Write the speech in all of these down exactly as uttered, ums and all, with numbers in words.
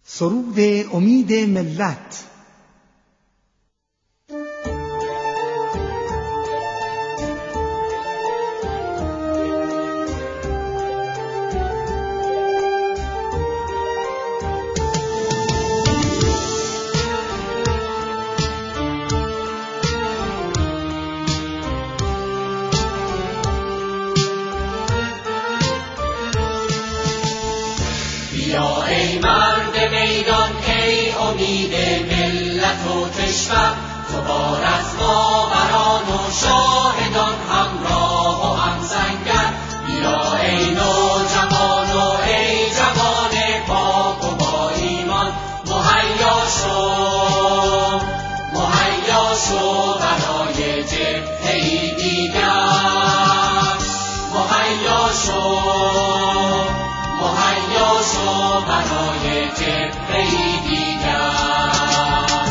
سرود امید ملت. بیا ای مرد میدان، ای امید ملت و کشور، تو بار از ماوران و شاهدان همراه و همسنگر. بیا ای نوجوان و ای جوان پاک و با ایمان، مهیا شو مهیا شو برای جبهه‌ای دیگر. مهیا شو مهیا شو برای جبهه‌ای دیگر.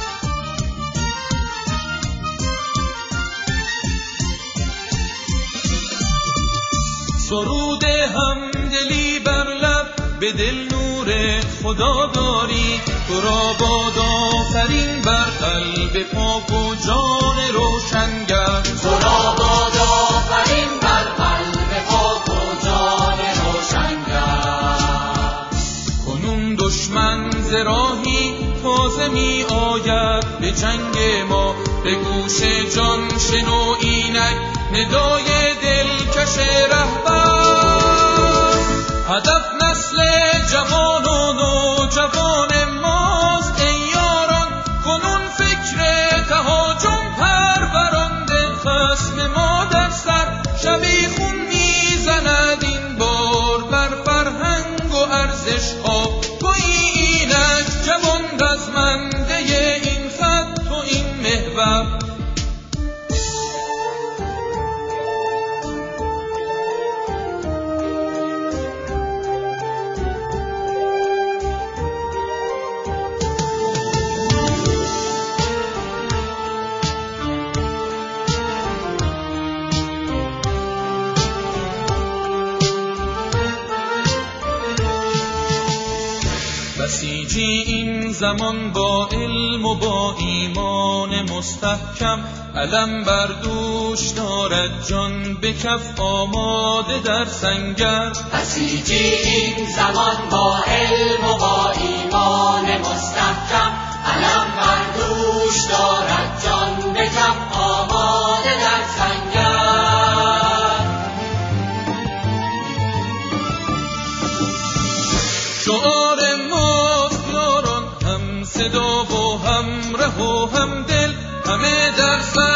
سرود همدلی بر لب، به دل نور خدا داری. تو را باد آفرین بر قلب پاک و جان روشنگر. تو را باد آفرین بر قلب پاک و جان روشنگر. کنون دشمن ز راهی تازه می آید به جنگ ما، به گوش جان شنو اینک ندای دلکش رهبر. هدف نسل جوان و نوجوان ماست ای یاران، کنون فکر تهاجم پرورانده خصم ما در سر. شبیخون میزند این بار بر فرهنگ و ارزش ها. تویی اینک جوان رزمنده این خط و این محور. بسیجی این زمان با علم و با ایمان مستحکم، علم بر دوش دارد جان به کف آماده در سنگر. بسیجی این زمان با علم و با ایمان مستحکم، علم بر دوش دارد جان به کف آماده در سنگر. شعار ماست یاران، هم صدا و هم ره و هم دل، همه در سر